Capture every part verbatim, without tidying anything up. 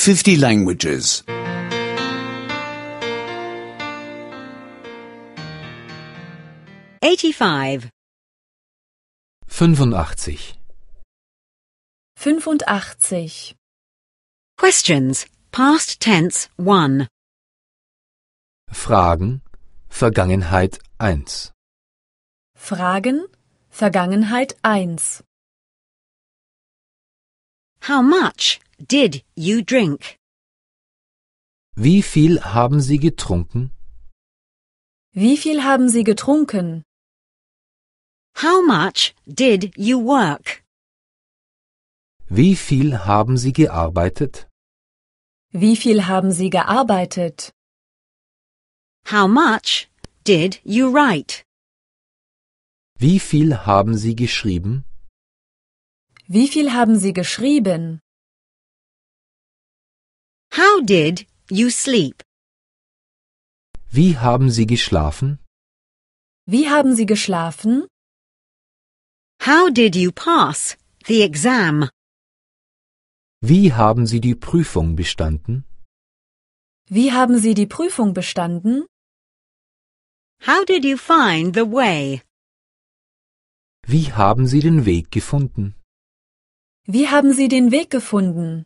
fifty languages. eighty-five. fünfundachtzig. fünfundachtzig. Questions. Past tense one. Fragen, Vergangenheit eins. Fragen, Vergangenheit eins. How much did you drink? Wie viel haben Sie getrunken? Wie viel haben Sie getrunken? How much did you work? Wie viel haben Sie gearbeitet? Wie viel haben Sie gearbeitet? How much did you write? Wie viel haben Sie geschrieben? Wie viel haben Sie geschrieben? How did you sleep? Wie haben Sie geschlafen? Wie haben Sie geschlafen? How did you pass the exam? Wie haben Sie die Prüfung bestanden? Wie haben Sie die Prüfung bestanden? How did you find the way? Wie haben Sie den Weg gefunden? Wie haben Sie den Weg gefunden?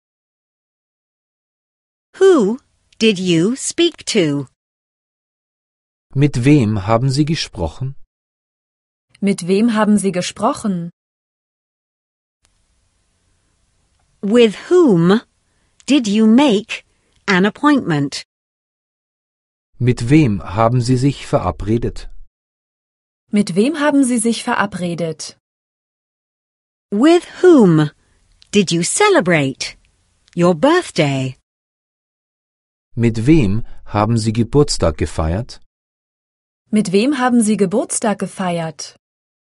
Who did you speak to? Mit wem haben Sie gesprochen? Mit wem haben Sie gesprochen? With whom did you make an appointment? Mit wem haben Sie sich verabredet? Mit wem haben Sie sich verabredet? With whom did you celebrate your birthday? Mit wem haben Sie Geburtstag gefeiert? Mit wem haben Sie Geburtstag gefeiert?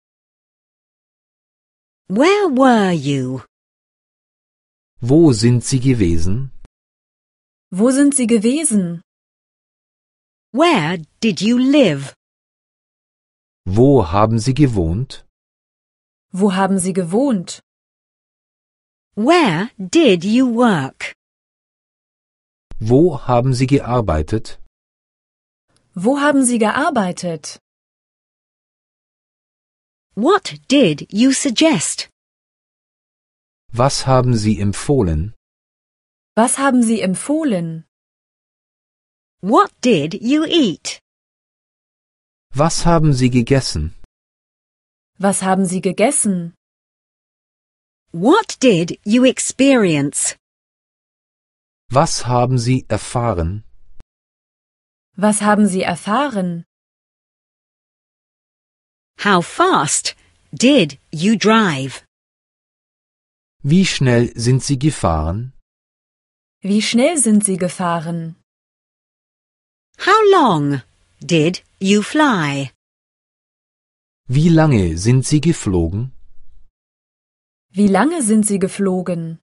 Where were you? Wo sind Sie gewesen? Wo sind Sie gewesen? Where did you live? Wo haben Sie gewohnt? Wo haben Sie gewohnt? Where did you work? Wo haben Sie gearbeitet? Wo haben Sie gearbeitet? What did you suggest? Was haben Sie empfohlen? Was haben Sie empfohlen? What did you eat? Was haben Sie gegessen? Was haben Sie gegessen? What did you experience? Was haben Sie erfahren? Was haben Sie erfahren? How fast did you drive? Wie schnell sind Sie gefahren? Wie schnell sind Sie gefahren? How long did you fly? Wie lange sind Sie geflogen? Wie lange sind Sie geflogen?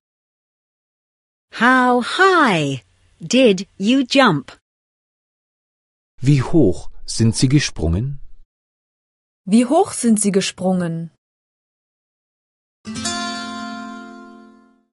How high did you jump? Wie hoch sind Sie gesprungen? Wie hoch sind Sie gesprungen?